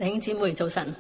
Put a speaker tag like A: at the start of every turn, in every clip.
A: 弟兄姊妹早晨，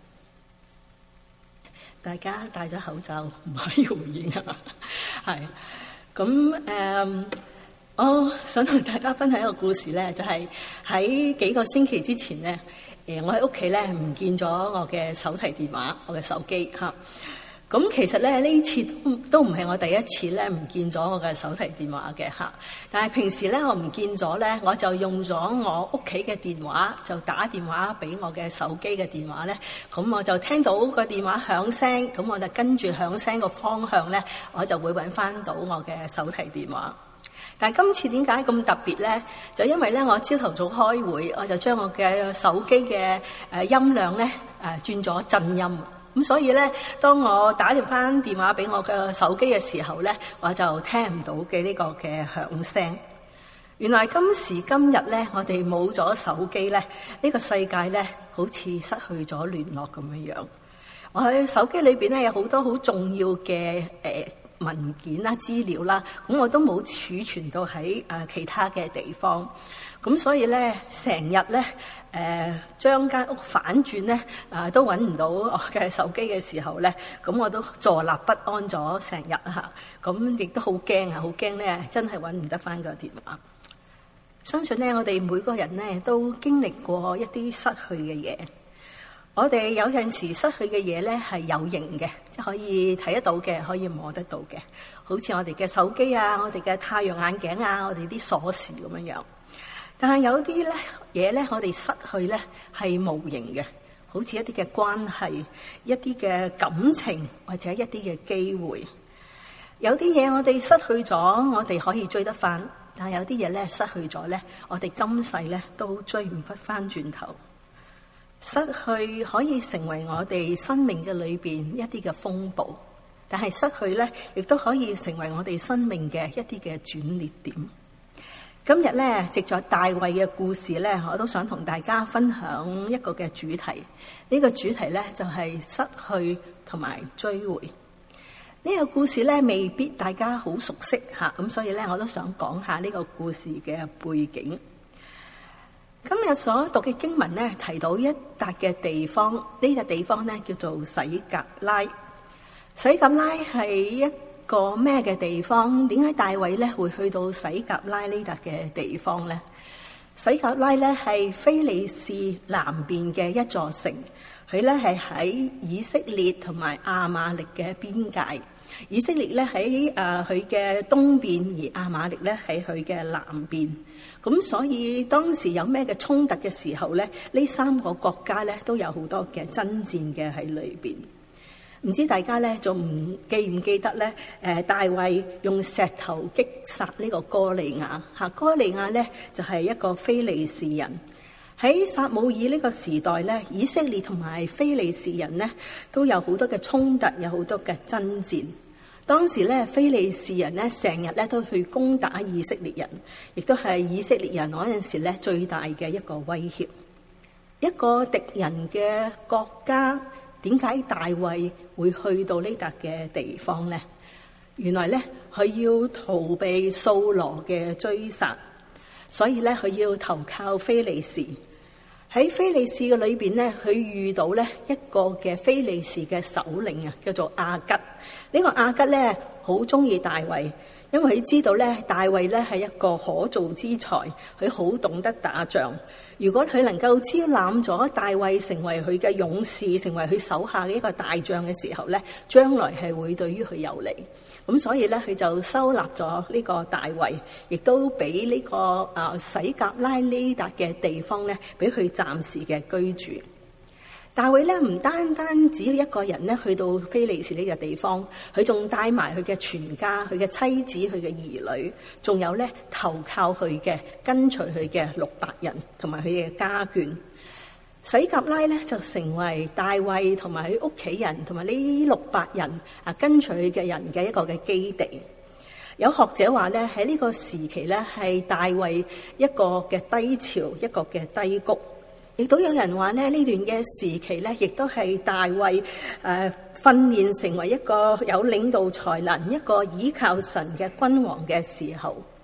A: 大家戴咗口罩唔可以回應啊，係咁我想同大家分享一個故事咧，就係喺幾個星期之前咧，我喺屋企咧唔見咗我嘅手提電話，我嘅手機嚇。咁其實咧呢次都唔係我第一次咧唔見咗我嘅手提電話嘅嚇，但係平時咧我唔見咗咧，我就用咗我屋企嘅電話，就打電話俾我嘅手機嘅電話咧，咁我就聽到個電話響聲，咁我就跟住響聲個方向咧，我就會揾翻到我嘅手提電話。但係今次點解咁特別咧？就因為咧我朝頭早開會，我就將我嘅手機嘅音量咧轉咗震音。咁所以咧，當我打翻電話俾我嘅手機嘅時候咧，我就聽唔到嘅呢個嘅響聲。原來今時今日咧，我哋冇咗手機咧，呢個世界咧好似失去咗聯絡咁樣樣。我喺手機裏邊咧有好多好重要嘅文件啦、資料啦，咁我都冇儲存到喺其他嘅地方。咁所以咧，成日咧將間屋反轉咧都揾唔到我嘅手機嘅時候咧，咁我都坐立不安咗成日嚇。咁亦都好驚啊，好驚咧，真係揾唔得返個電話。相信咧，我哋每個人咧都經歷過一啲失去嘅嘢。我哋有陣時失去嘅嘢咧係有形嘅，即係可以睇得到嘅，可以摸得到嘅，好似我哋嘅手機啊，我哋嘅太陽眼鏡啊，我哋啲鎖匙咁樣樣。但係有啲咧嘢咧，我哋失去咧係無形嘅，好似一啲嘅關係、一啲嘅感情或者一啲嘅機會。有啲嘢我哋失去咗，我哋可以追得翻；但係有啲嘢咧失去咗咧，我哋今世咧都追唔翻轉頭。失去可以成為我哋生命嘅裏邊一啲嘅風暴，但係失去咧亦都可以成為我哋生命嘅一啲嘅轉捩點。今日咧，藉着大衛嘅故事咧，我都想同大家分享一個嘅主題。呢個主題咧就係失去同埋追回。呢個故事咧未必大家好熟悉吓，咁所以咧我都想講下呢個故事嘅背景。今日所讀嘅經文咧提到一笪嘅地方，呢笪地方咧叫做洗革拉。洗革拉係一個咩嘅地方？點解大衛咧會去到洗革拉呢笪嘅地方咧？洗革拉咧係非利士南邊嘅一座城，佢咧係喺以色列同埋亞瑪力嘅邊界。以色列咧喺佢嘅東邊，而亞瑪力咧喺佢嘅南邊。咁所以當時有咩嘅衝突嘅時候咧，呢三個國家咧都有好多嘅爭戰嘅喺裏邊。唔知大家咧仲記唔記得咧？大衛用石頭擊殺呢個歌利亞嚇，歌利亞咧就係一個非利士人。喺撒母耳呢個時代咧，以色列同埋非利士人咧都有好多嘅衝突，有好多嘅爭戰。當時咧，非利士人咧成日咧都去攻打以色列人，亦都係以色列人嗰陣時咧最大嘅一個威脅。一個敵人嘅國家，點解大衛會去到呢笪嘅地方咧？原來咧佢要逃避掃羅嘅追殺，所以咧佢要投靠非利士。喺非利士嘅裏邊咧，佢遇到咧一個嘅非利士嘅首領啊，叫做亞吉。呢個亞吉咧好中意大衛，因為佢知道咧大衛咧係一個可造之才，佢好懂得打仗。如果佢能夠招攬咗大衛成為佢嘅勇士，成為佢手下嘅一個大將嘅時候咧，將來係會對於佢有利。咁所以咧，佢就收納咗呢個大衛，亦都俾呢個洗革拉呢笪嘅地方咧，俾佢暫時嘅居住。大衛咧唔單只要一個人咧去到非利士呢個地方，佢仲帶埋佢嘅全家、佢嘅妻子、佢嘅兒女，仲有咧投靠佢嘅、跟隨佢嘅600人同埋佢嘅家眷。洗革拉咧就成為大衛同埋佢屋企人同埋呢600人跟隨佢嘅人嘅一個嘅基地。有學者話咧喺呢個時期咧係大衛一個嘅低潮，一個嘅低谷。亦都有人話咧呢段嘅時期咧，亦都係大衛訓練成為一個有領導才能、一個倚靠神嘅君王嘅時候。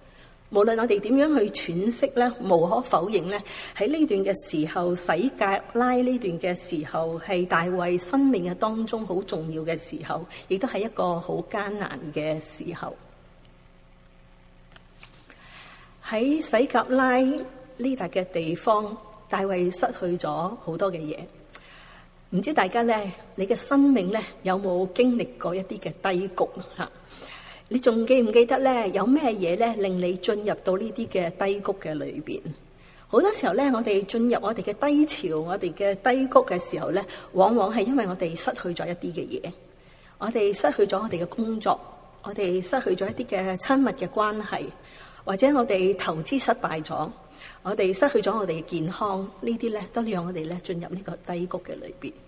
A: 無論我哋點樣去詮釋咧，無可否認咧，喺呢段嘅時候，洗革拉呢段嘅時候，係大衛生命嘅當中好重要嘅時候，亦都係一個好艱難嘅時候。喺洗革拉呢笪嘅地方，大衛失去咗好多嘅嘢。唔知大家咧，你嘅生命咧有冇經歷過一啲嘅低谷吓？你仲記唔記得咧？有咩嘢咧令你進入到呢啲嘅低谷嘅裏邊？好多時候咧，我哋進入我哋嘅低潮、我哋嘅低谷嘅時候咧，往往係因為我哋失去咗一啲嘅嘢，我哋失去咗我哋嘅工作，我哋失去咗一啲嘅親密嘅關係，或者我哋投資失敗咗，我哋失去咗我哋嘅健康，呢啲咧都讓我哋咧進入呢個低谷嘅裏邊。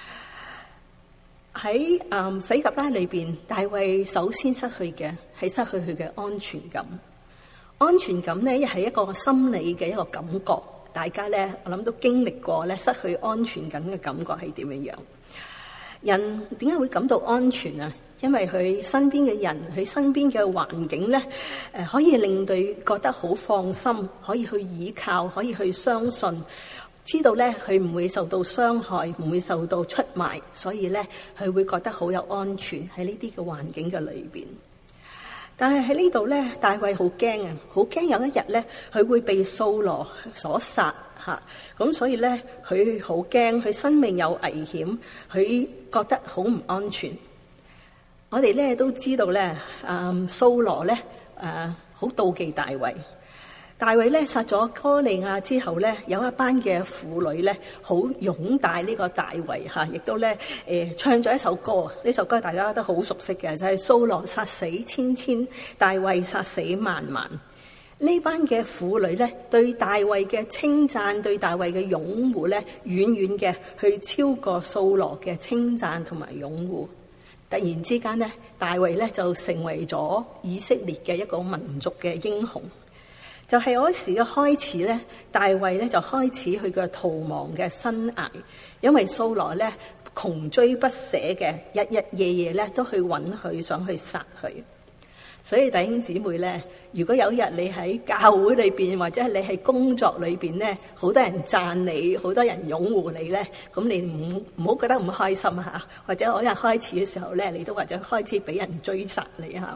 A: 喺洗革拉裏邊，大衛首先失去嘅係失去佢嘅安全感。安全感咧，係一個心理嘅一個感覺。大家咧，我諗都經歷過咧，失去安全感嘅感覺係點樣樣？人點解會感到安全啊？因為佢身邊嘅人，佢身邊嘅環境咧，可以令佢覺得好放心，可以去依靠，可以去相信。知道咧，佢唔會受到傷害，唔會受到出賣，所以咧，佢會覺得好有安全喺呢啲嘅環境嘅裏邊。但係喺呢度咧，大衛好驚啊，好驚有一日咧，佢會被掃羅所殺嚇。咁所以咧，佢好驚，佢生命有危險，佢覺得好唔安全。我哋咧都知道咧，掃羅咧好妒忌大衛。大衛咧殺咗哥利亞之後咧，有一班嘅婦女咧好擁戴呢個大衛嚇，亦都咧唱咗一首歌。呢首歌大家都好熟悉嘅，就係掃羅殺死千千，大衛殺死萬萬。呢班嘅婦女咧對大衛嘅稱讚，對大衛嘅擁護咧，遠遠嘅去超過掃羅嘅稱讚同埋擁護。突然之間咧，大衛咧就成為咗以色列嘅一個民族嘅英雄。就係嗰時嘅開始咧，大衛咧就開始佢嘅逃亡嘅生涯，因為掃羅咧窮追不捨嘅，日日夜夜咧都去揾佢，想去殺佢。所以弟兄姊妹咧，如果有一日你喺教會裏邊，或者係你喺工作裏邊咧，好多人讚你，好多人擁護你咧，咁你唔好覺得唔開心嚇，或者嗰日開始嘅時候咧，你都或者開始俾人追殺你嚇。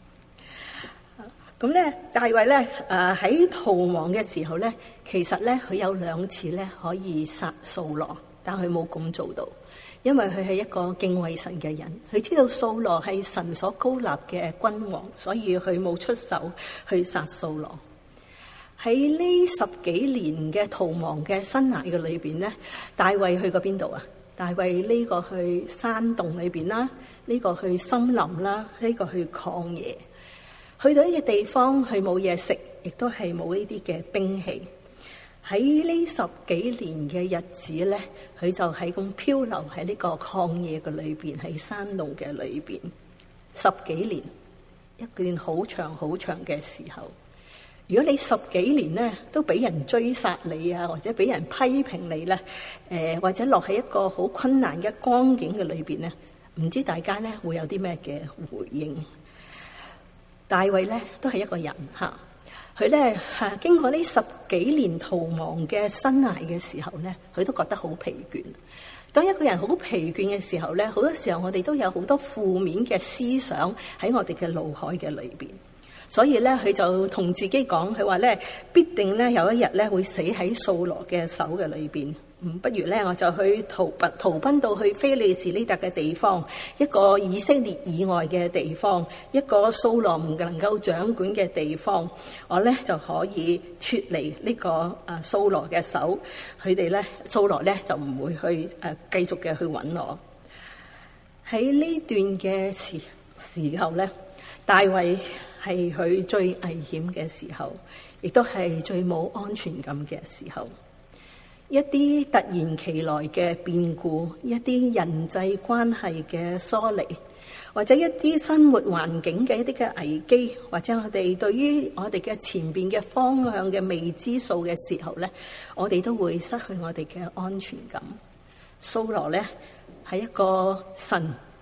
A: 咁咧，大衛咧喺逃亡嘅時候咧，其實咧佢有2次咧可以殺掃羅，但佢冇咁做到，因為佢係一個敬畏神嘅人，佢知道掃羅係神所高立嘅君王，所以佢冇出手去殺掃羅。喺呢10幾年嘅逃亡嘅生涯嘅裏邊咧，大衛去過邊度啊？大衛呢個去山洞裏邊啦，呢個去森林啦，呢個去曠野。去到呢個地方，佢冇嘢食，亦都係冇呢啲嘅兵器。喺呢10幾年嘅日子咧，佢就係咁漂流喺呢個曠野嘅裏邊，喺山路嘅裏邊10幾年，一段好長好長嘅時候。如果你10幾年咧都俾人追殺你啊，或者俾人批評你咧，或者落喺一個好困難嘅光景嘅裏邊咧，唔知大家咧會有啲咩嘅回應？大衛咧都係一個人嚇，佢咧經過呢10幾年逃亡嘅生涯嘅時候咧，佢都覺得好疲倦。當一個人好疲倦嘅時候咧，好多時候我哋都有好多負面嘅思想喺我哋嘅腦海嘅裏邊，所以咧佢就同自己講，佢話咧必定咧有一日咧會死喺掃羅嘅手嘅裏邊。不如咧我就去逃奔到去非利士呢笪嘅地方，一個以色列以外嘅地方，一個掃羅唔能夠掌管嘅地方，我咧就可以脫離呢個掃羅嘅手，佢哋咧掃羅咧就唔會去繼續嘅去揾我。喺呢段嘅時候咧，大衛係佢最危險嘅時候，亦都係最冇安全感嘅時候。一啲突然其來嘅變故，一啲人際關係嘅疏離，或者一啲生活環境嘅一啲嘅危機，或者我哋對於我哋嘅前邊嘅方向嘅未知數嘅時候咧，我哋都會失去我哋嘅安全感。掃羅咧係一個神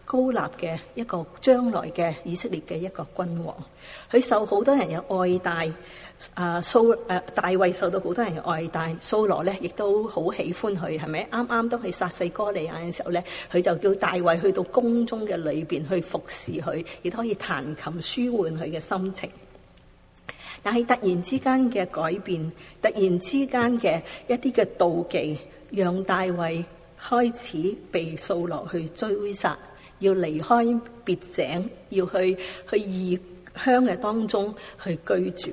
A: 高立嘅一個將來嘅以色列嘅一個君王，佢受好多人嘅愛戴。大衛受到好多人嘅愛戴，掃羅咧亦都好喜歡佢，係咪？啱啱當佢殺死哥利亞嘅時候咧，佢就叫大衛去到宮中嘅裏邊去服侍佢，亦都可以彈琴舒緩佢嘅心情。但係突然之間嘅改變，突然之間嘅一啲嘅妒忌，讓大衛開始被掃羅去追殺，要離開別井，要去異鄉嘅當中去居住。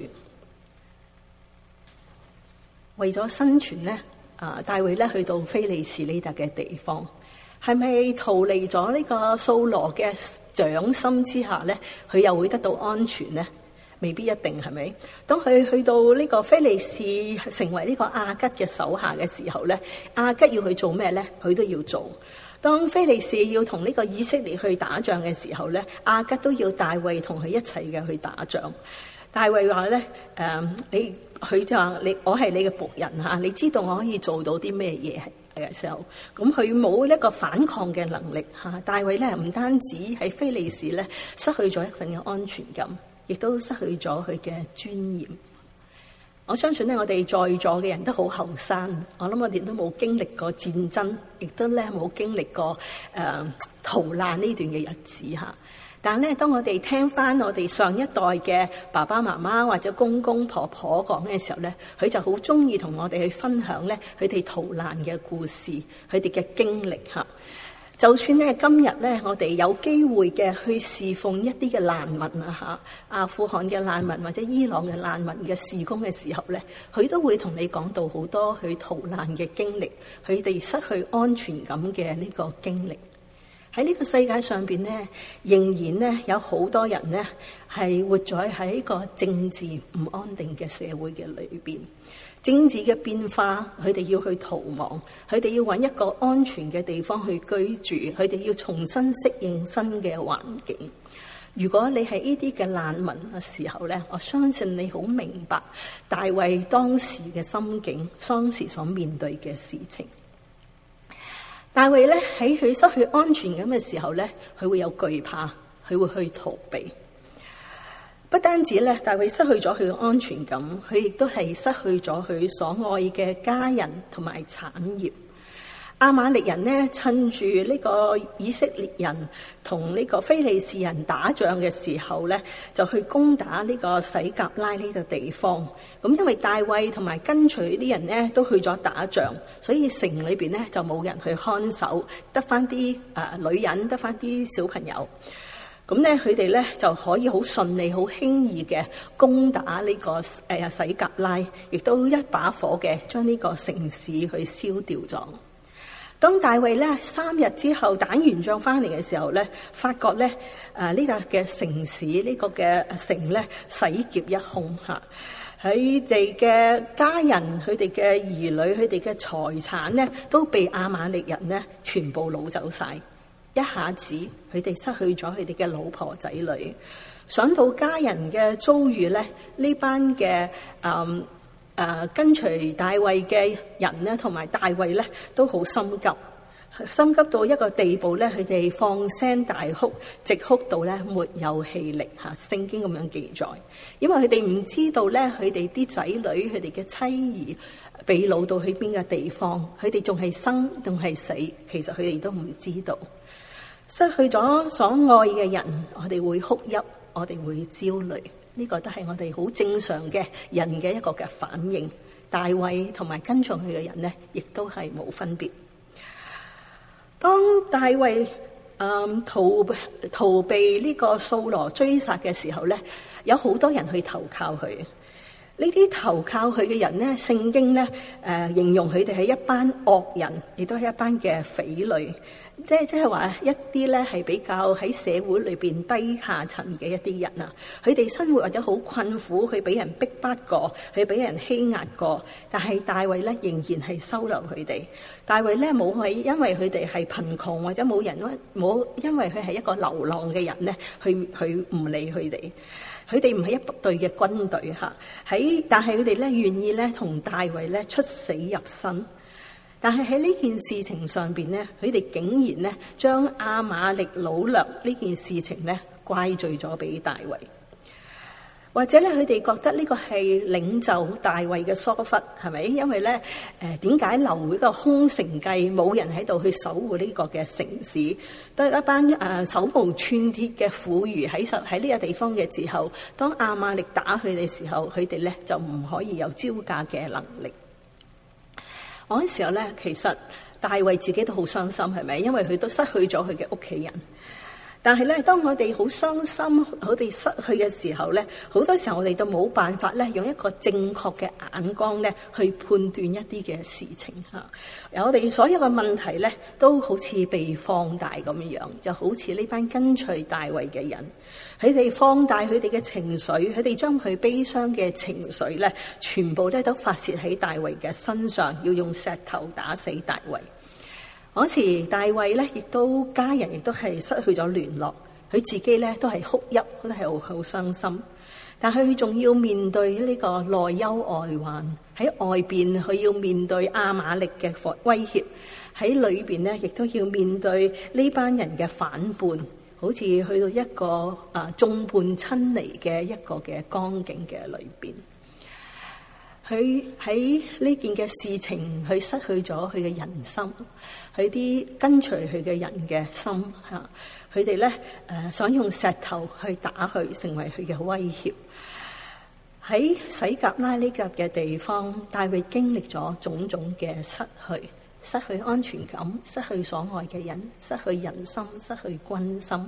A: 為咗生存咧，大衛咧去到非利士呢笪嘅地方，係咪逃離咗呢個掃羅嘅掌心之下咧？佢又會得到安全咧？未必一定，係咪？當佢去到呢個非利士成為呢個亞吉嘅手下嘅時候咧，亞吉要去做咩咧？佢都要做。當非利士要同呢個以色列去打仗嘅時候咧，亞吉都要大衛同佢一齊嘅去打仗。大衛話咧，佢就話我係你嘅僕人嚇，你知道我可以做到啲咩嘢嘅時候，咁佢冇一個反抗嘅能力嚇。大衛咧唔單止喺非利士咧失去咗一份嘅安全感，亦都失去咗佢嘅尊嚴。我相信咧，我哋在座嘅人都好後生，我諗我哋都冇經歷過戰爭，亦都咧冇經歷過逃難呢段嘅日子嚇。但係咧，當我哋聽翻我哋上一代嘅爸爸媽媽或者公公婆婆講嘅時候咧，佢就好中意同我哋去分享咧佢哋逃難嘅故事，佢哋嘅經歷嚇。就算咧今日咧，我哋有機會嘅去侍奉一啲嘅難民啊嚇，阿富汗嘅難民或者伊朗嘅難民嘅事工嘅時候咧，佢都會同你講到好多佢逃難嘅經歷，佢哋失去安全感嘅呢個經歷。喺呢個世界上邊咧，仍然咧有好多人咧係活在喺一個政治唔安定嘅社會嘅裏邊。政治嘅變化，佢哋要去逃亡，佢哋要揾一個安全嘅地方去居住，佢哋要重新適應新嘅環境。如果你係呢啲嘅難民嘅時候咧，我相信你好明白大衛當時嘅心境，當時所面對嘅事情。大衛咧喺佢失去安全感嘅時候咧，佢會有懼怕，佢會去逃避。不單止咧，大衛失去咗佢嘅安全感，佢亦都係失去咗佢所愛嘅家人同埋產業。亞瑪力人呢，趁住呢個以色列人同呢個非利士人打仗嘅時候咧，就去攻打呢個洗革拉呢個地方。咁因為大衛同埋跟隨啲人呢都去咗打仗，所以城裏邊呢就冇人去看守，得翻啲女人，得翻啲小朋友。咁咧，佢哋咧就可以好順利、好輕易嘅攻打呢個洗革拉，亦都一把火嘅將呢個城市去燒掉咗。當大衛咧3日之後打完仗翻嚟嘅時候咧，發覺咧呢個嘅城市呢個嘅城咧洗劫一空嚇，佢哋嘅家人、佢哋嘅兒女、佢哋嘅財產咧都被亞瑪力人咧全部攞走晒。一下子佢哋失去咗佢哋嘅老婆仔女，想到家人嘅遭遇咧，呢班嘅跟隨大衛嘅人咧，同埋大衛咧都好心急，心急到一個地步咧，佢哋放聲大哭，直哭到咧沒有氣力嚇。聖經咁樣記載，因為佢哋唔知道咧，佢哋啲仔女、佢哋嘅妻兒被擄到去邊個地方，佢哋仲係生定係死，其實佢哋都唔知道。失去咗所愛嘅人，我哋會哭泣，我哋會焦慮，呢個都係我哋好正常嘅人嘅一個嘅反應。大衛同埋跟從佢嘅人呢，亦都係冇分別。當大衛逃避呢個掃羅追殺嘅時候呢，有好多人去投靠佢。呢啲投靠佢嘅人呢，聖經呢形容佢哋係一班惡人，亦都係一班嘅匪類。即係話一啲咧係比較喺社會裏邊低下層嘅一啲人啊，佢哋生活或者好困苦，佢俾人逼迫過，佢俾人欺壓過，但係大衛咧仍然係收留佢哋。大衛咧冇係因為佢哋係貧窮或者冇因為佢係一個流浪嘅人咧，去唔理佢哋。佢哋唔係一隊嘅軍隊嚇，但係佢哋咧願意咧同大衛咧出死入生。 但係喺呢件事情上邊咧，佢哋竟然咧將亞瑪力擄掠呢件事情咧怪罪咗俾大衛。或者咧，佢哋覺得呢個係領袖大衛嘅疏忽，係咪？因為咧，點解留呢個空城計，冇人喺度去守護呢個嘅城市？都係一班手無寸鐵嘅婦孺喺呢個地方嘅時候，當亞瑪力打佢哋嘅時候，佢哋咧就唔可以有招架嘅能力。嗰時候咧，其實大衛自己都好傷心，係咪？因為佢都失去咗佢嘅屋企人。但係咧，當我哋好傷心、我哋失去嘅時候咧，好多時候我哋都冇辦法咧，用一個正確嘅眼光咧，去判斷一啲嘅事情嚇。我哋所有嘅問題咧，都好似被放大咁樣，就好似呢班跟隨大衛嘅人，佢哋放大佢哋嘅情緒，佢哋將佢悲傷嘅情緒咧，全部咧都發洩喺大衛嘅身上，要用石頭打死大衛。嗰時大衛咧，亦都家人亦都係失去咗聯絡，佢自己咧都係哭泣，都係好傷心。但係佢仲要面對呢個內憂外患，喺外邊佢要面對亞瑪力嘅威脅，喺裏邊咧亦都要面對呢班人嘅反叛，好似去到一個眾叛親離嘅一個嘅光景嘅裏邊。佢喺呢件嘅事情，佢失去咗佢嘅人心，佢啲跟隨佢嘅人嘅心嚇，佢哋咧想用石頭去打佢，成為佢嘅威脅。喺洗革拉呢個嘅地方，大衛經歷咗種種嘅失去安全感，失去所愛嘅人，失去人心，失去軍心。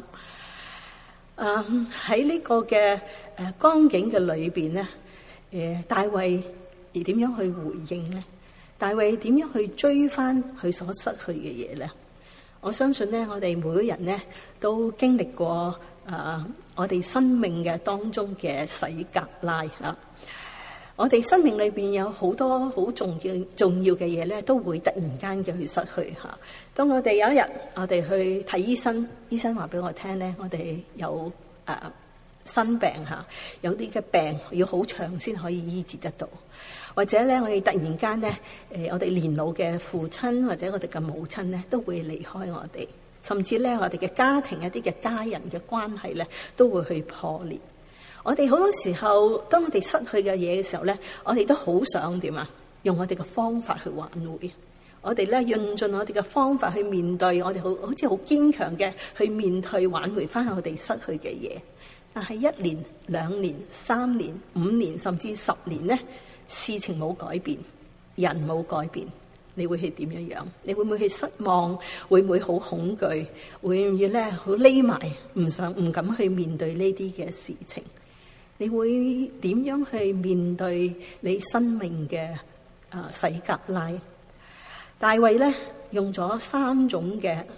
A: 喺呢個嘅光景嘅裏邊咧，大衛而點樣去回應呢？大衛點樣去追翻佢所失去嘅嘢呢？我相信呢，我哋每個人呢都經歷過我哋生命嘅當中嘅洗革拉啊！我哋生命裏邊有好多好重要嘅嘢咧，都會突然間嘅去失去嚇。當我哋有一日我哋去睇醫生，醫生話俾我聽咧，我哋有生病嚇，有啲嘅病要好長先可以醫治得到。或者咧，我哋突然間咧，我哋年老嘅父親或者我哋嘅母親咧，都會離開我哋，甚至咧，我哋嘅家庭一啲嘅家人嘅關係咧，都會去破裂。我哋好多時候，當我哋失去嘅嘢嘅時候咧，我哋都好想點啊？用我哋嘅方法去挽回。我哋咧用盡我哋嘅方法去面對，我哋好似好堅強嘅去面對挽回翻我哋失去嘅嘢。但係1年、2年、3年、5年，甚至10年咧，事情冇改變，人冇改變，你會係點樣？你會唔會去失望？會唔會好恐懼？會唔會咧好匿埋，唔敢去面對呢啲嘅事情？你會點樣去面對你生命嘅洗革拉？大衛咧用咗4種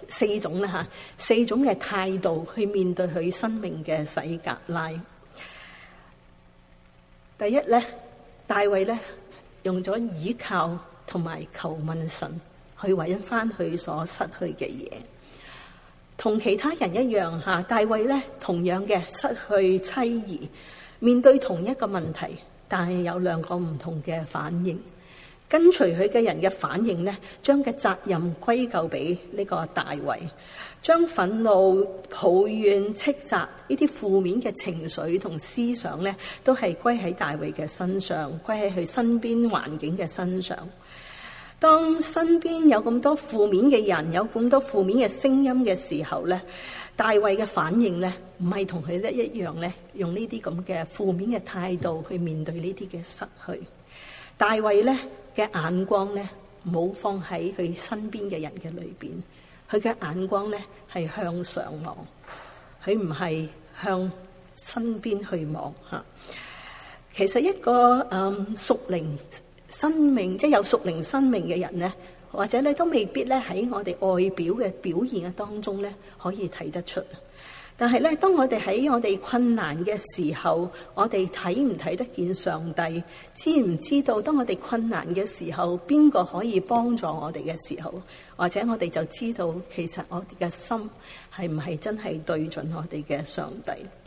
A: 嘅態度去面對佢生命嘅洗革拉。第一咧，大衛咧用咗倚靠同埋求問神去揾翻佢所失去嘅嘢，同其他人一樣吓。大衛咧同樣嘅失去妻兒，面對同一個問題，但係有2個唔同嘅反應。跟隨佢嘅人嘅反應咧，將嘅責任歸咎俾呢個大衛，將憤怒、抱怨、斥責呢啲負面嘅情緒同思想咧，都係歸喺大衛嘅身上，歸喺佢身邊環境嘅身上。當身邊有咁多負面嘅人，有咁多負面嘅聲音嘅時候咧，大衛嘅反應咧，唔係同佢一樣咧，用呢啲咁嘅負面嘅態度去面對呢啲嘅失去。大衛咧嘅眼光咧，冇放喺佢身邊嘅人嘅裏邊，佢嘅眼光咧係向上望，佢唔係向身邊去望吓。其實一個屬靈生命，即係有屬靈生命嘅人咧，或者咧都未必咧喺我哋外表嘅表現嘅當中咧可以睇得出。但係咧，當我哋喺我哋困難嘅時候，我哋睇唔睇得見上帝？知唔知道當我哋困難嘅時候，邊個可以幫助我哋嘅時候？或者我哋就知道，其實我哋嘅心係唔係真係對準我哋嘅上帝？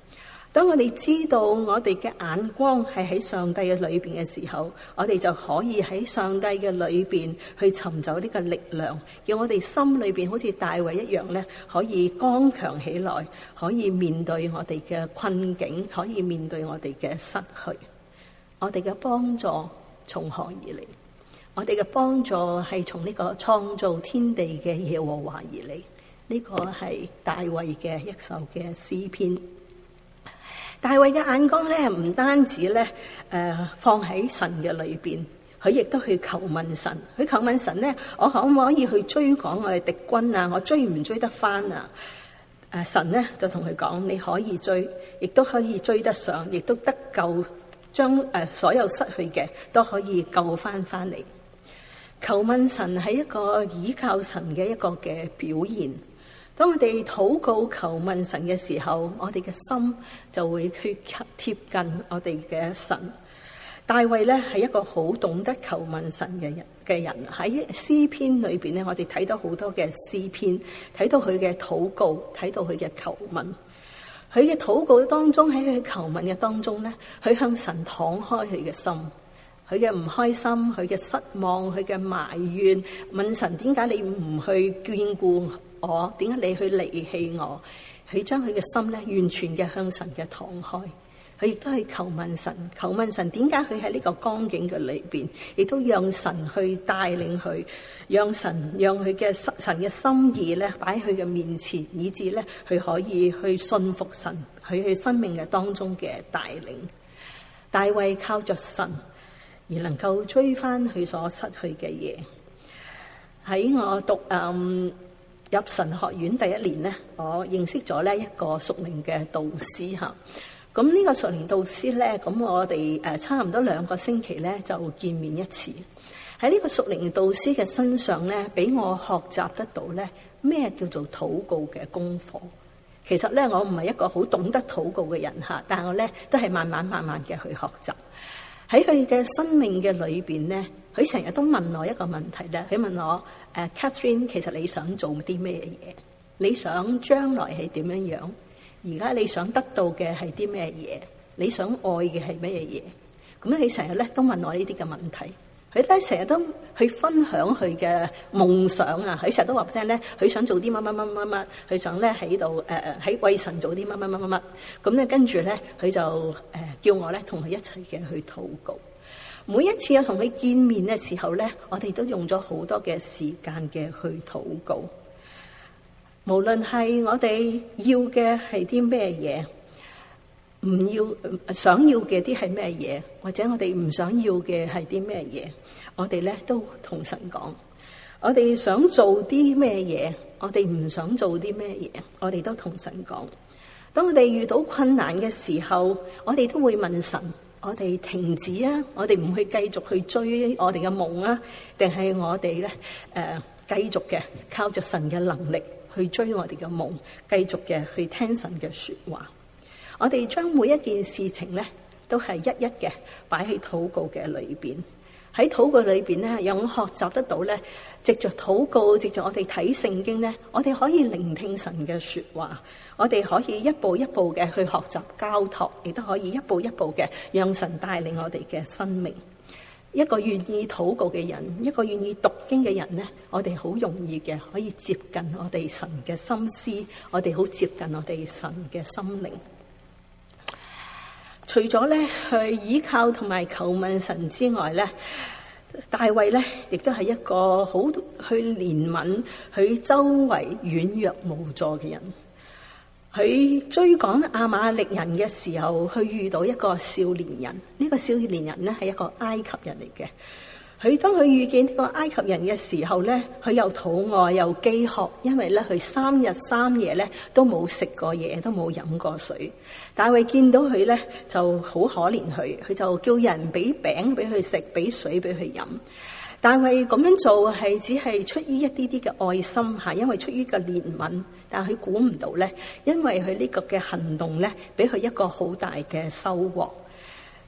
A: 當我哋知道我哋嘅眼光係喺上帝嘅裏邊嘅時候，我哋就可以喺上帝嘅裏邊去尋找呢個力量，叫我哋心裏邊好似大衛一樣咧，可以剛強起來，可以面對我哋嘅困境，可以面對我哋嘅失去。我哋嘅幫助從何而嚟？我哋嘅幫助係從呢個創造天地嘅耶和華而嚟。呢個係大衛嘅一首嘅詩篇。大衛嘅眼光咧，唔單止咧，放喺神嘅裏邊，佢亦都去求問神。佢求問神咧，我可唔可以去追趕我哋敵軍啊？我追唔追得翻啊？神咧就同佢講，你可以追，亦都可以追得上，亦都得救，將所有失去嘅都可以救翻嚟。求問神係一個倚靠神嘅一個嘅表現。當我哋禱告求問神嘅時候，我哋嘅心就會去貼近我哋嘅神。大衛咧係一個好懂得求問神嘅人。喺詩篇裏邊咧，我哋睇到好多嘅詩篇，睇到佢嘅禱告，睇到佢嘅求問。佢嘅禱告當中，喺佢求問嘅當中咧，佢向神敞開佢嘅心，佢嘅唔開心，佢嘅失望，佢嘅埋怨，問神點解你唔去眷顧我？點解你去離棄我？佢將佢嘅心咧完全嘅向神嘅敞開，佢亦都去求問神，求問神點解佢喺呢個光景嘅裏邊，亦都讓神去帶領佢，讓佢嘅神嘅心意咧擺喺佢嘅面前，以致咧佢可以去信服神，佢喺生命嘅當中嘅帶領。大衛靠着神而能夠追翻佢所失去嘅嘢。喺我讀入神學院第一年咧，我認識咗咧一個屬靈嘅導師嚇。咁呢個屬靈導師咧，咁我哋差唔多2個星期咧就見面一次。喺呢個屬靈導師嘅身上咧，俾我學習得到咧咩叫做禱告嘅功課。其實咧，我唔係一個好懂得禱告嘅人嚇，但係我咧都係慢慢嘅去學習。喺佢嘅生命嘅裏邊咧，佢成日都問我一個問題咧，佢問我Catherine， 其實你想做啲咩嘢？你想將來係點樣樣？而家你想得到嘅係啲咩嘢？你想愛嘅係咩嘢？咁佢成日咧都問我呢啲嘅問題。佢咧成日都去分享佢嘅夢想啊！佢成日都話俾我聽咧，佢想做啲乜，佢想咧喺度喺為神做啲乜。咁咧跟住咧，佢就叫我咧同佢一齊嘅去禱告。每一次我同佢見面嘅時候咧，我哋都用咗好多嘅時間嘅去禱告。無論係我哋要嘅係啲咩嘢，唔要想要嘅啲係咩嘢，或者我哋唔想要嘅係啲咩嘢，我哋咧都同神講。我哋想做啲咩嘢，我哋唔想做啲咩嘢，我哋都同神講。當我哋遇到困難嘅時候，我哋都會問神：我哋停止啊，我哋唔去繼續去追我哋嘅夢啊，定係我哋咧繼續嘅靠着神嘅能力去追我哋嘅夢，繼續嘅去聽神嘅說話。我哋將每一件事情咧，都係一一嘅擺喺禱告嘅裏邊。喺禱告裏邊咧，讓我學習得到咧，藉着禱告，藉着我哋睇聖經咧，我哋可以聆聽神嘅說話，我哋可以一步一步嘅去學習交託，亦都可以一步一步嘅讓神帶領我哋嘅生命。一個願意禱告嘅人，一個願意讀經嘅人咧，我哋好容易嘅可以接近我哋神嘅心思，我哋好接近我哋神嘅心靈。除咗咧去依靠同埋求問神之外咧，大衛咧亦都係一個好去憐憫佢周圍軟弱無助嘅人。佢追趕亞瑪力人嘅時候，佢遇到一個少年人。呢個少年人咧係一個埃及人嚟嘅。當佢遇見呢個埃及人嘅時候咧，佢又肚餓又飢渴，因為咧佢3日3夜咧都冇食過嘢，都冇飲過水。大衛見到佢咧就好可憐佢就叫人俾餅俾佢食，俾水俾佢飲。大衛咁樣做係只係出於一啲啲嘅愛心嚇，因為出於個憐憫。但係佢估唔到咧，因為佢呢個嘅行動咧，俾佢一個好大嘅收穫。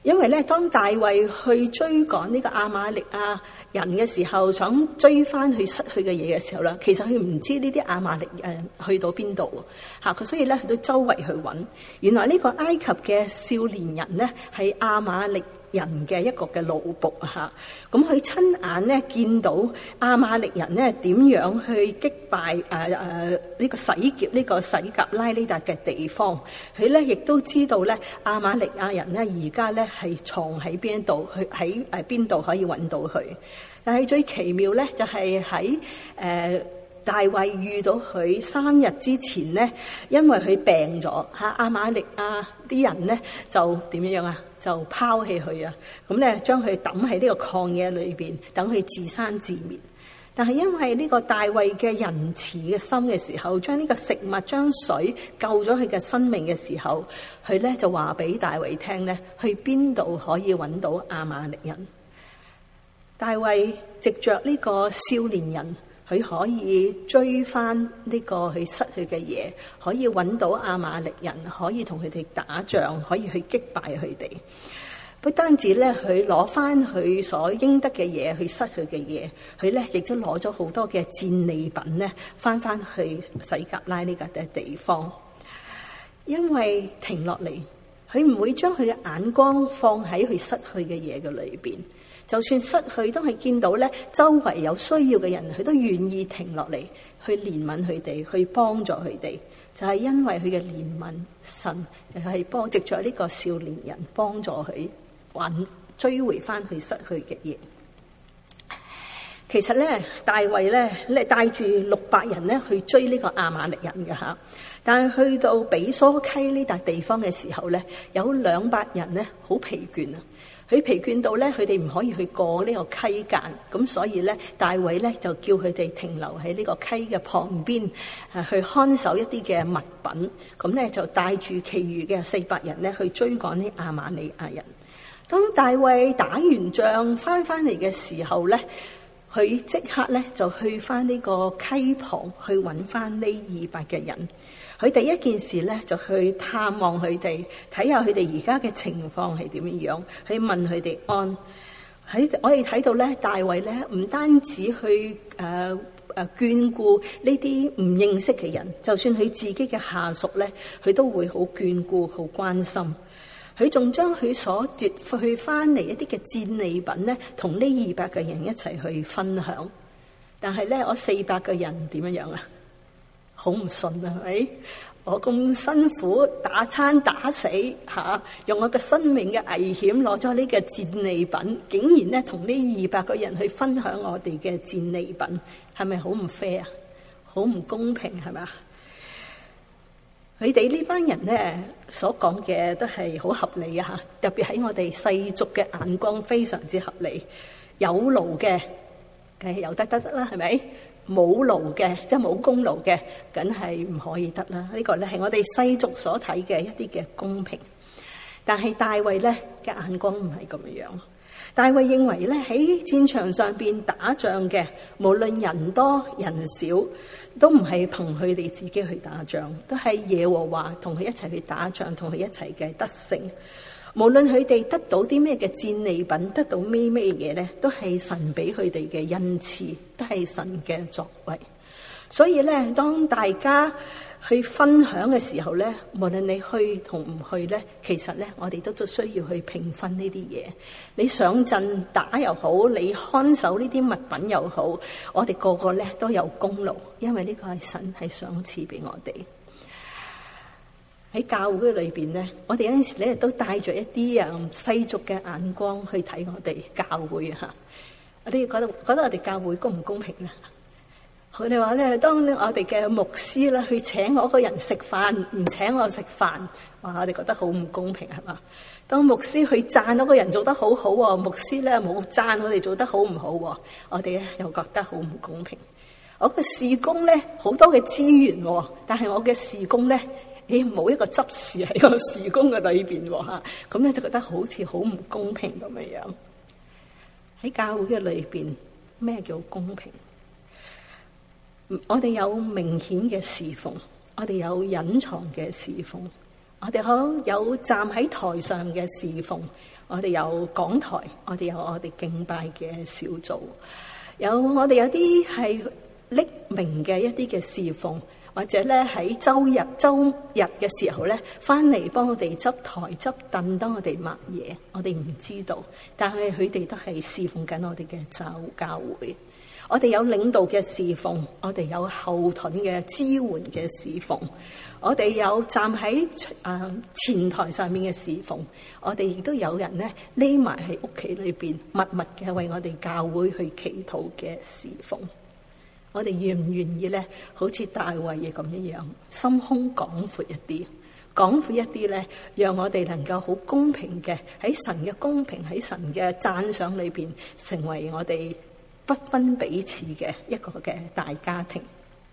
A: 因為咧，當大衛去追趕呢個亞瑪力亞人嘅時候，想追翻佢失去嘅嘢嘅時候啦，其實佢唔知呢啲亞瑪力人去到邊度嚇，佢所以咧佢都周圍去揾。原來呢個埃及嘅少年人咧係亞瑪力人嘅一個嘅奴僕嚇，咁佢親眼咧見到亞瑪力人咧點樣去擊敗呢個洗劫呢個洗革拉呢笪嘅地方，佢咧亦都知道咧亞瑪力亞人咧而家咧係藏喺邊度，去喺邊度可以揾到佢。但係最奇妙咧就係喺大衛遇到佢3日之前咧，因為佢病咗嚇，亞瑪力亞啲人咧就點樣啊？就拋棄佢啊！咁咧將佢抌喺呢個曠野裏邊，等佢自生自滅。但係因為呢個大衛嘅仁慈嘅心嘅時候，將呢個食物、將水救咗佢嘅生命嘅時候，佢咧就話俾大衛聽咧，去邊度可以揾到亞瑪力人？大衛藉着呢個少年人，佢可以追翻呢個佢失去嘅嘢，可以揾到亞瑪力人，可以同佢哋打仗，可以去擊敗佢哋。不單止咧，佢攞翻佢所應得嘅嘢，佢失去嘅嘢，佢咧亦都攞咗好多嘅戰利品咧，翻去洗革拉呢個嘅地方。因為停落嚟，佢唔會將佢嘅眼光放喺佢失去嘅嘢嘅裏邊。就算失去，當佢見到咧周圍有需要嘅人，佢都願意停落嚟去憐憫佢哋，去幫助佢哋。就係因為佢嘅憐憫，神就係藉着呢個少年人幫助佢追回翻佢失去嘅嘢。其實咧，大衛咧帶住600人咧去追呢個亞瑪力人嘅嚇，但係去到比梭溪呢笪地方嘅時候咧，有200人咧好疲倦啊！佢疲倦到咧，佢哋唔可以去過呢個溪澗，咁所以咧，大衛咧就叫佢哋停留喺呢個溪嘅旁邊，去看守一啲嘅物品，咁咧就帶住其餘嘅400人咧去追趕啲亞瑪力亞人。當大衛打完仗翻嚟嘅時候咧，佢即刻咧就去翻呢個溪旁去揾翻呢200嘅人。佢第一件事咧就去探望佢哋，睇下佢哋而家嘅情況係點樣，去問佢哋安。我哋睇到咧，大衛咧唔單止去眷顧呢啲唔認識嘅人，就算佢自己嘅下屬咧，佢都會好眷顧、好關心。佢仲將佢所奪去翻嚟一啲嘅戰利品咧，同呢200個人一齊去分享。但係咧，我400個人點樣啊？好唔信啊，係咪？我咁辛苦打餐打死吓，用我嘅生命嘅危險攞咗呢個戰利品，竟然咧同呢200個人去分享我哋嘅戰利品，係咪好唔 fair 啊？好唔公平係咪？佢哋呢班人咧所講嘅都係好合理啊！特別喺我哋世俗嘅眼光非常之合理。有勞嘅梗係有得啦，係咪？冇勞嘅，即係冇功勞嘅，梗係唔可以得啦。呢個咧係我哋世俗所睇嘅一啲嘅公平。但係大衛咧嘅眼光唔係咁樣。大衛認為咧喺戰場上邊打仗嘅，無論人多人少，都唔係憑佢哋自己去打仗，都係耶和華同佢一齊去打仗，同佢一齊嘅得勝。無論佢哋得到啲咩嘅戰利品，得到咩嘢咧，都係神俾佢哋嘅恩賜，都係神嘅作為。所以咧，當大家去分享嘅時候咧，無論你去同唔去咧，其實咧，我哋都需要去平分呢啲嘢。你上陣打又好，你看守呢啲物品又好，我哋個個咧都有功勞，因為呢個係神係賞賜俾我哋。喺教會裏邊咧，我哋有陣時咧都帶着一啲世俗嘅眼光去睇我哋教會嚇。我哋覺得我哋教會公唔公平咧？佢哋話咧，當我哋嘅牧師咧去請我個人食飯，唔請我食飯，哇！我哋覺得好唔公平係嘛？當牧師去讚我個人做得好好喎，牧師咧冇讚我哋做得好唔好喎，我哋咧又覺得好唔公平。我嘅事工咧好多嘅資源喎，但係我嘅事工咧，冇一個執事喺個事工嘅裏邊喎，咁咧就覺得好似好唔公平咁樣樣。喺教會嘅裏邊，咩叫公平？我哋有明顯嘅侍奉，我哋有隱藏嘅侍奉， 我哋有站喺台上嘅侍奉，我哋有講台，我哋有我哋敬拜嘅小組，我哋有啲係匿名嘅一啲嘅侍奉，或者咧喺周日嘅時候咧翻嚟幫我哋執台執凳，當我哋抹嘢，我哋唔知道，但係佢哋都係侍奉緊我哋嘅教會。我哋有領導嘅侍奉，我哋有後盾嘅支援嘅侍奉，我哋有站喺前台上面嘅侍奉，我哋亦都有人咧匿埋喺屋企裏邊默默嘅為我哋教會去祈禱嘅侍奉。我哋願唔願意咧，好似大衛嘅咁樣，心胸廣闊一啲咧，讓我哋能夠好公平嘅喺神嘅公平喺神嘅讚賞裏邊，成為我哋不分彼此嘅一個嘅大家庭。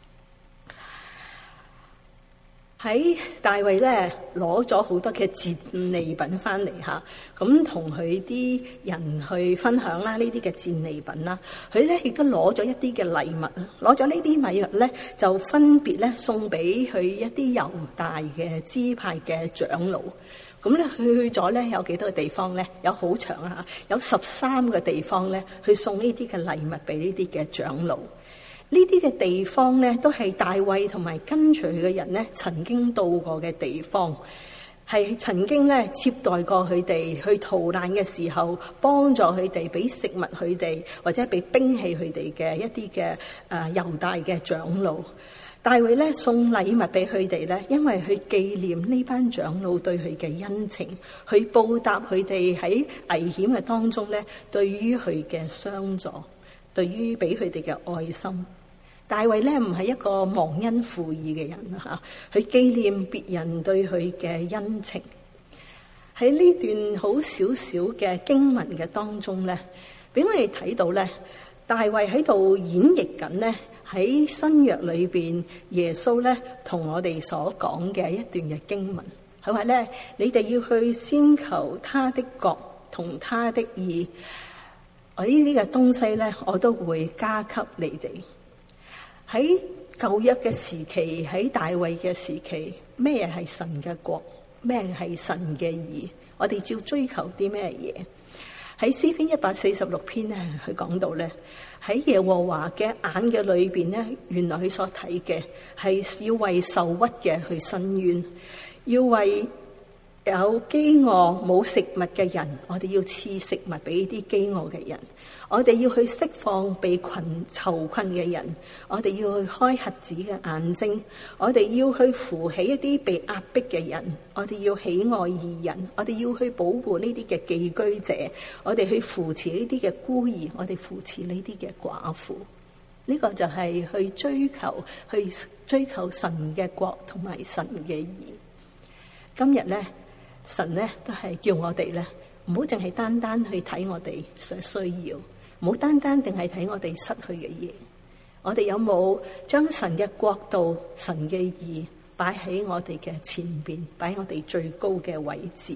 A: 喺大衛咧攞咗好多嘅戰利品翻嚟吓，咁同佢啲人去分享啦，呢啲嘅戰利品啦，佢咧亦都攞咗一啲嘅禮物，攞咗呢啲禮物咧就分別咧送俾佢一啲猶大嘅支派嘅長老。咁咧去咗咧有幾多個地方咧？有好長啊，有13個地方咧去送呢啲嘅禮物俾呢啲嘅長老。呢啲嘅地方咧，都係大衛同埋跟隨佢嘅人咧曾經到過嘅地方，係曾經咧接待過佢哋去逃難嘅時候，幫助佢哋，俾食物佢哋，或者俾兵器佢哋嘅一啲嘅猶大嘅長老。大衛咧送禮物俾佢哋咧，因為去紀念呢班長老對佢嘅恩情，去報答佢哋喺危險嘅當中咧對於佢嘅相助，對於俾佢哋嘅愛心。大衛咧唔係一個忘恩負義嘅人吓，去紀念別人對佢嘅恩情。喺呢段好少少嘅經文嘅當中咧，俾我哋睇到咧，大衛喺度演繹緊咧喺新約裏邊耶穌咧同我哋所講嘅一段嘅經文。佢話咧，你哋要去先求他的國同他的義，我呢啲嘅東西咧，我都會加給你哋。喺舊約嘅時期，喺大衛嘅時期，咩係神嘅國，咩係神嘅義，我哋要追求啲咩嘢？喺詩篇146篇咧，佢講到咧，喺耶和華嘅眼嘅裏邊咧，原來佢所睇嘅係要為受屈嘅去伸冤，要為有飢餓冇食物嘅人，我哋要賜食物俾啲飢餓嘅人。我哋要去釋放被囚困嘅人，我哋要去開瞎子嘅眼睛，我哋要去扶起一啲被壓迫嘅人，我哋要喜愛義人，我哋要去保護呢啲嘅寄居者，我哋去扶持呢啲嘅孤兒，我哋扶持呢啲嘅寡婦。呢個就係去追求神嘅國同埋神嘅義。今日咧，神咧都係叫我哋咧，唔好淨係單單去睇我哋所需要，唔好單單定係睇我哋失去嘅嘢。我哋有冇將神嘅國度、神嘅義擺喺我哋嘅前邊，擺喺我哋最高嘅位置？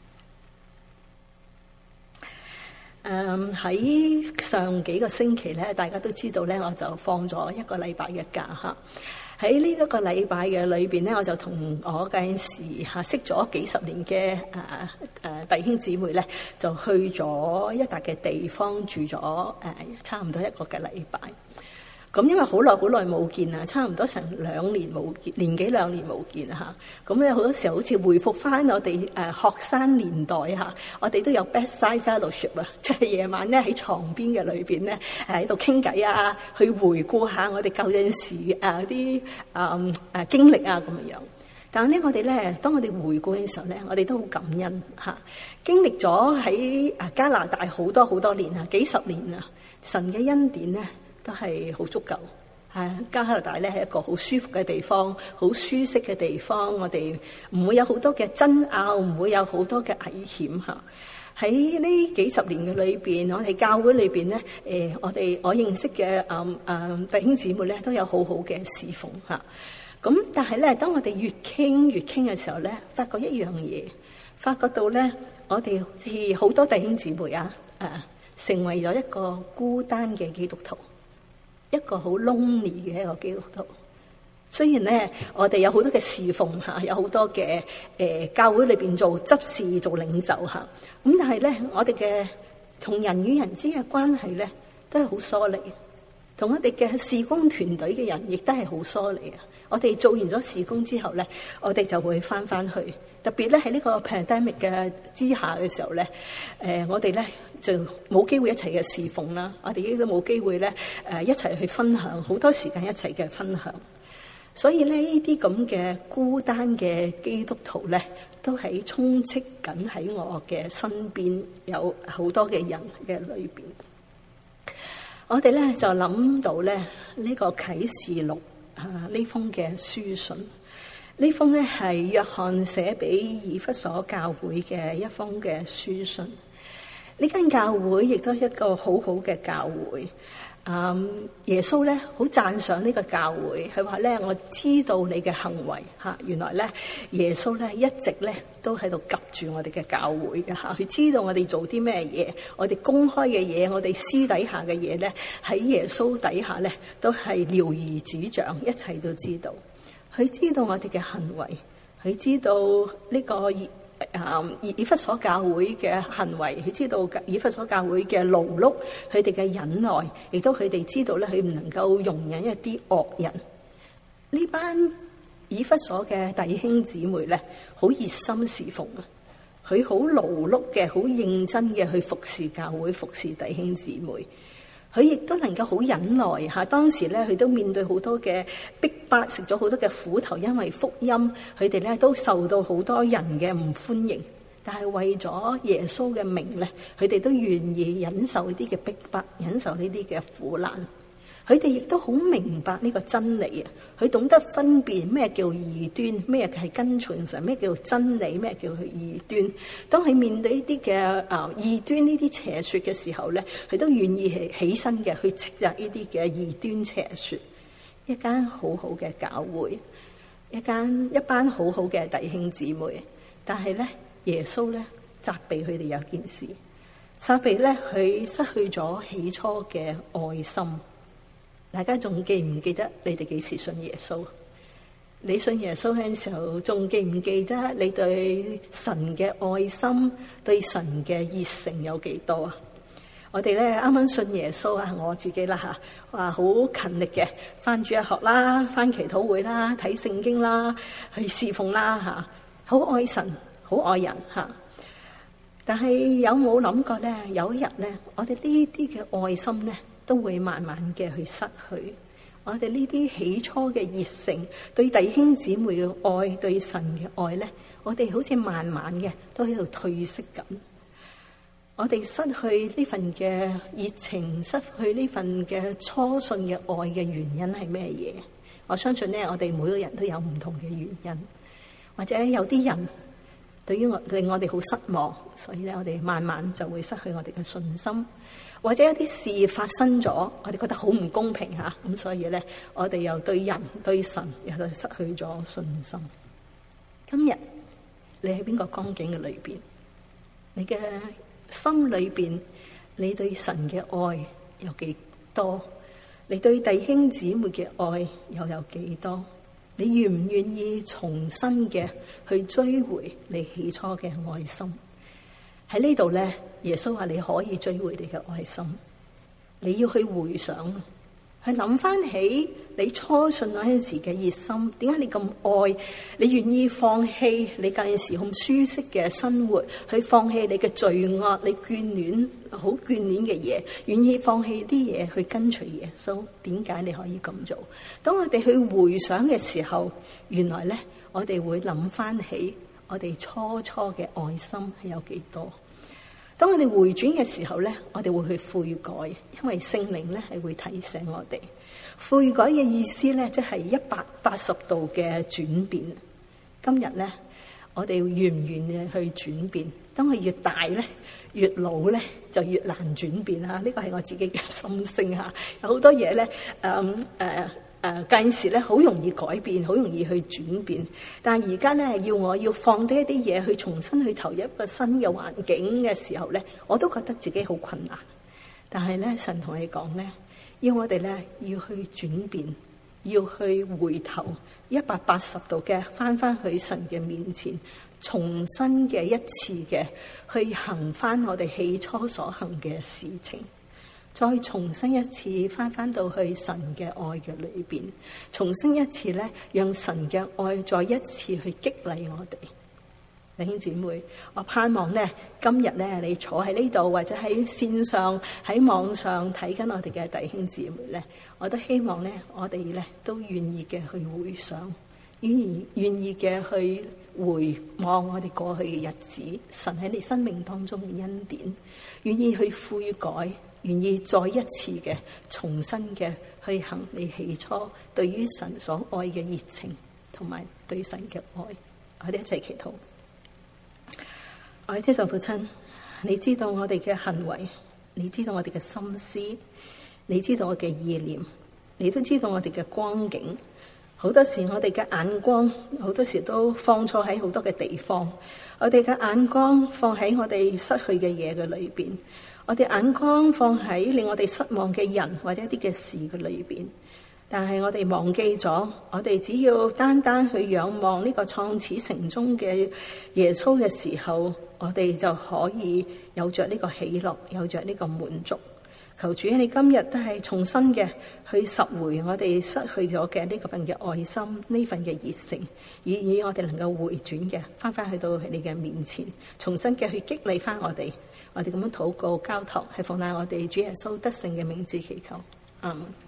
A: 喺上幾個星期咧，大家都知道咧，我就放咗一個禮拜嘅假吓。喺呢一個禮拜嘅裏邊咧，我就同我嗰陣時識咗幾十年嘅弟兄姊妹咧，就去咗一笪嘅地方住咗差唔多一個嘅禮拜。咁因為好耐冇見啊，差唔多成2年冇見，年幾2年冇見嚇。咁咧好多時候好似回復翻我哋學生年代嚇，我哋都有 bedside fellowship 啊，即係夜晚咧喺床邊嘅裏邊咧喺度傾偈啊，去回顧下我哋舊陣時啲經歷啊咁樣。但係咧我哋咧，當我哋回顧嘅時候咧，我哋都好感恩嚇，經歷咗喺加拿大好多年啊，幾十年啊，神嘅恩典咧都係好足夠。加拿大咧係一個好舒服嘅地方，好舒適嘅地方。我哋唔會有好多嘅爭拗，唔會有好多嘅危險嚇。喺呢幾十年嘅裏邊，我哋教會裏邊咧，我認識嘅弟兄姊妹咧都有好好嘅侍奉嚇。咁但係咧，當我哋越傾嘅時候咧，發覺一樣嘢，發覺到咧，我哋好似好多弟兄姊妹成為咗一個孤單嘅基督徒，一個好 lonely 嘅一個基督徒。 雖然咧，我哋有好多嘅侍奉嚇，有好多嘅教會裏邊做執事、做領袖嚇，咁但係咧，我哋嘅同人與人之間嘅關係咧，都係好疏離。同我哋嘅事工團隊嘅人，亦都係好疏離啊！我哋做完咗事工之後咧，我哋就會翻去。特別咧喺呢個 pandemic 嘅之下嘅時候咧，我哋咧就冇機會一齊嘅侍奉啦。我哋亦都冇機會咧一齊去分享，好多時間一齊嘅分享。所以咧，呢啲咁嘅孤單嘅基督徒咧，都係充斥緊喺我嘅身邊，有好多嘅人嘅裏邊。我哋咧就諗到咧呢個啟示錄呢封嘅書信，呢封咧係約翰寫俾以弗所教會嘅一封嘅書信。呢間教會亦都係一個好好嘅教會。耶穌咧好讚賞呢個教會，佢話咧，我知道你嘅行為嚇，原來咧耶穌咧一直咧都喺度及住我哋嘅教會嘅嚇，佢知道我哋做啲咩嘢，我哋公開嘅嘢，我哋私底下嘅嘢咧，喺耶穌底下咧都係了如指掌，一切都知道。佢知道我哋嘅行為，佢知道呢個以弗所教會嘅行為，佢知道以弗所教會嘅勞碌，佢哋嘅忍耐，亦都佢哋知道咧，佢唔能夠容忍一啲惡人。呢班以弗所嘅弟兄姊妹咧，好熱心侍奉啊！佢好勞碌嘅，好認真嘅去服侍教會，服侍弟兄姊妹。佢亦都能夠好忍耐嚇，當時咧佢都面對好多嘅逼迫，食咗好多嘅苦頭，因為福音佢哋咧都受到好多人嘅唔歡迎，但係為咗耶穌嘅名咧，佢哋都願意忍受呢啲嘅逼迫，忍受呢啲嘅苦難。佢哋亦都好明白呢個真理啊！佢懂得分辨咩叫異端，咩係跟隨神，咩叫真理，咩叫異端。當佢面對呢啲嘅異端呢啲邪說嘅時候咧，佢都願意起身嘅去斥責呢啲嘅異端邪說。一間好好嘅教會，一班好好嘅弟兄姊妹，但係咧耶穌咧責備佢哋有件事，責備咧佢失去咗起初嘅愛心。大家仲記唔記得你哋幾時信耶穌？你信耶穌嘅時候，仲記唔記得你對神嘅愛心、對神嘅熱誠有幾多啊？我哋咧啱啱信耶穌啊，我自己啦吓，話好勤力嘅，返主日學啦，返祈禱會啦，睇聖經啦，去侍奉啦吓，好愛神，好愛人吓。但係有冇諗過咧？有一日咧，我哋呢啲嘅愛心咧，都會慢慢嘅去失去。我哋呢啲起初嘅熱誠，對弟兄姊妹嘅愛，對神嘅愛咧，我哋好似慢慢嘅都喺度褪色緊。我哋失去呢份嘅熱情，失去呢份嘅初信嘅愛嘅原因係咩嘢？我相信咧，我哋每個人都有唔同嘅原因，或者有啲人對於令我哋好失望，所以咧我哋慢慢就會失去我哋嘅信心。或者一啲事發生咗，我哋覺得好唔公平吓，咁所以咧，我哋又對人對神又失去咗信心。今日你喺邊個光景嘅裏邊？你嘅心裏邊，你對神嘅愛有幾多？你對弟兄姊妹嘅愛又有幾多？你願唔願意重新嘅去追回你起初嘅愛心？喺呢度咧，耶穌話你可以追回你嘅愛心，你要去回想，去諗翻起你初信嗰陣時嘅熱心，點解你咁愛？你願意放棄你嗰陣時咁舒適嘅生活，去放棄你嘅罪惡，你眷戀好眷戀嘅嘢，願意放棄啲嘢去跟隨耶穌？點解你可以咁做？當我哋去回想嘅時候，原來咧，我哋會諗翻起我哋初嘅愛心係有幾多？當我哋回轉嘅時候咧，我哋會去悔改，因為聖靈咧係會提醒我哋。悔改嘅意思咧，即係180度嘅轉變。今日咧，我哋願唔願意去轉變？當佢越大咧，越老咧，就越難轉變啊！呢個係我自己嘅心聲啊！有好多嘢咧，近時咧好容易改變，好容易去轉變，但係而家咧要我要放低一啲嘢去重新去投入一個新嘅環境嘅時候咧，我都覺得自己好困難。但係咧，神同你講咧，要我哋咧要去轉變， 要去回頭180度嘅翻去神嘅面前，重新嘅一次嘅去行翻我哋起初所行嘅事情，再重新一次翻到去神嘅愛嘅裏邊，重新一次咧，讓神嘅愛再一次去激勵我哋。弟兄姊妹，我盼望咧，今日咧，你坐喺呢度或者喺線上喺網上睇緊我哋嘅弟兄姊妹咧，我都希望咧，我哋咧都願意嘅去回想，願意嘅去回望我哋過去嘅日子，神喺你生命當中嘅恩典，願意去悔改，願意再一次嘅重新嘅去行你起初對於神所愛嘅熱情同埋對神嘅愛。我哋一齊祈禱。愛天上父親，你知道我哋嘅行為，你知道我哋嘅心思，你知道我嘅意念，你都知道我哋嘅光景。好多時我哋嘅眼光，好多時都放錯喺好多嘅地方。我哋嘅眼光放喺我哋失去嘅嘢嘅裏邊，我哋眼光放喺令我哋失望嘅人或者一啲嘅事嘅裏邊。但係我哋忘記咗，我哋只要單單去仰望呢個創始成終嘅耶穌嘅時候，我哋就可以有着呢個喜樂，有着呢個滿足。求主你今日都係重新嘅去拾回我哋失去咗嘅呢個份嘅愛心，呢份嘅熱誠，以我哋能夠回轉嘅翻去到你嘅面前，重新嘅去激勵翻我哋。我哋咁樣禱告交託，係奉賴我哋主耶穌得勝嘅名字祈求，阿們。